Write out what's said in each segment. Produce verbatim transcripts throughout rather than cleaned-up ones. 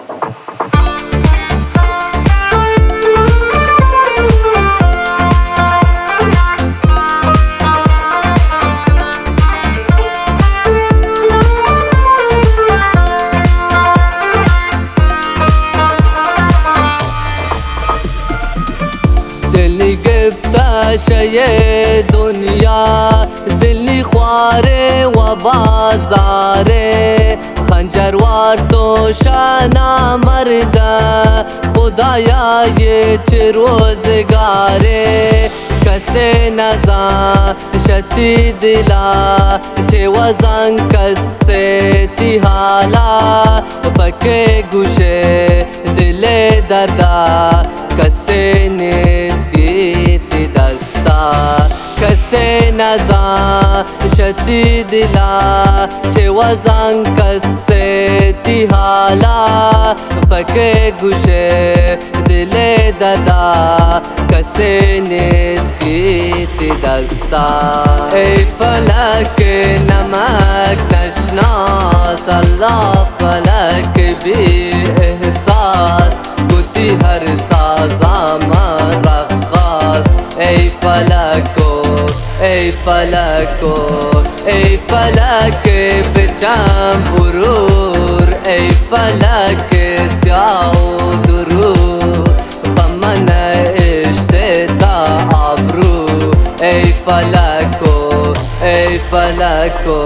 دلی گفته شی دنیا، دلی خواره و بازاره، خنجروار تو شنا مرده، خدایا یه چه روزگاره، کسی نزا شتی دلا چه وزن کسی تی حالا، پکه گوشه دل دردا کسی نیست گیتی دستا، کسی نزا شتی دلا چه وزن کسی تی حالا، پکه گوشه دل دردا کسی نیست گیتی دستا. ای فلک نمک نشناس، الله فلک بی احساس، گوتی هر سازا من رقاص. ای فلکو ای فلکو ای فلک بچم برور، ای فلک سیاه و درور، بمن اشتتا ابرو. ای فلکو ای فلکو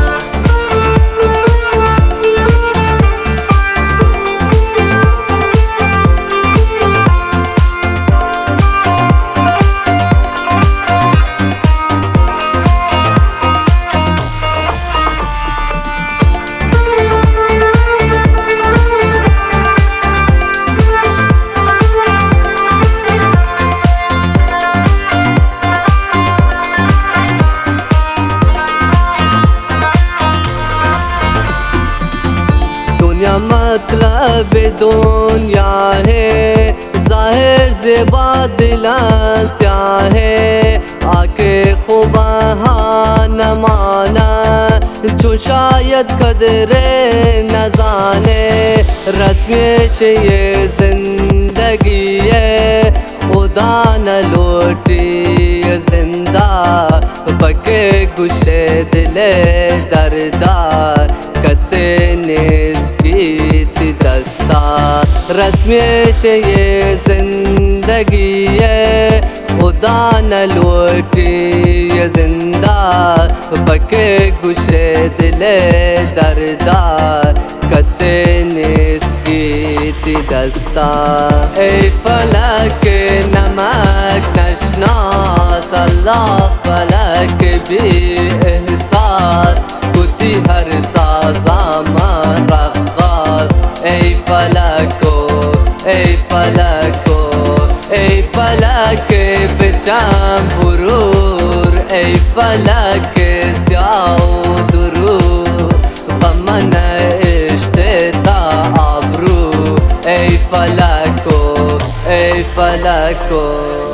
دنیا مطلب دنیا ہے، ظاہر زیبا دلاں سیاہ ہے، آکے خوباں نہ مانا جو شاید قدر نہ جانے، رسمیش یہ زندگی ہے خدا نہ لوٹی زندہ، پکے گوشے دل دردار کسی نیست گیتی دستا، رسمیش یہ زندگی ہے خدا نہ لوٹی زندہ، پکے گوشے دل دردار کسی نیست گیتی دستا. ای فلک نمک نشناس، الله فلک بی احساس، گوتی هر سازا من رقاص. ای فلکو ای فلکو ای فلک بچم برور، ای فلک سیاه و درور، بمن اشتتا ابرو. ای فلکو ای فلکو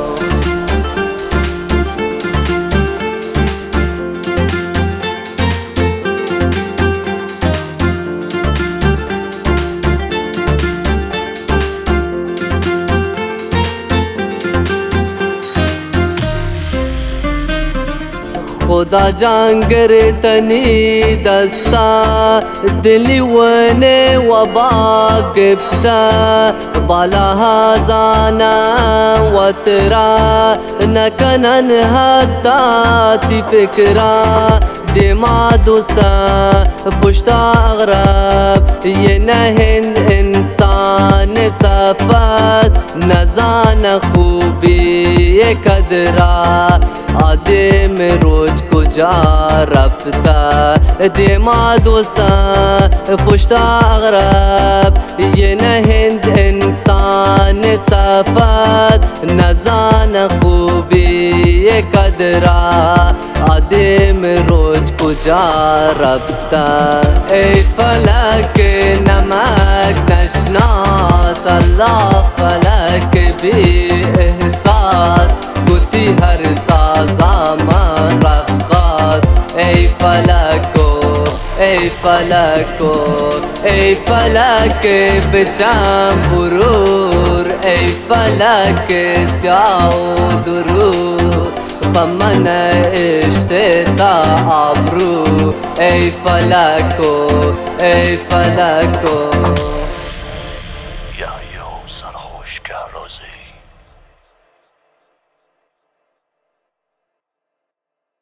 خدا جانگر تنی دستا، دلی ونه و باز گفتا، بالا هزانا و ترا نکنن حتا تی فکرا، دیما دوستا پشتا اغرب یہ نهند انسان صفت، نزان خوبی قدرا آدم روز کجا رفتا، دیما دوستا پشتا اغرب یہ نهند انسان صفت، نزان خوبی قدرا آدم روز کجا رفتا. ای فلک نمک نشناس، الله فلک بی احساس، گوتی هر سازا من رقاص. ای فلکو ای فلکو ای فلک بچم برور ای فلک سیاه و درور بمن اشتتا ابرو ای فلکو ای فلکو یا یو سرخوش که روزی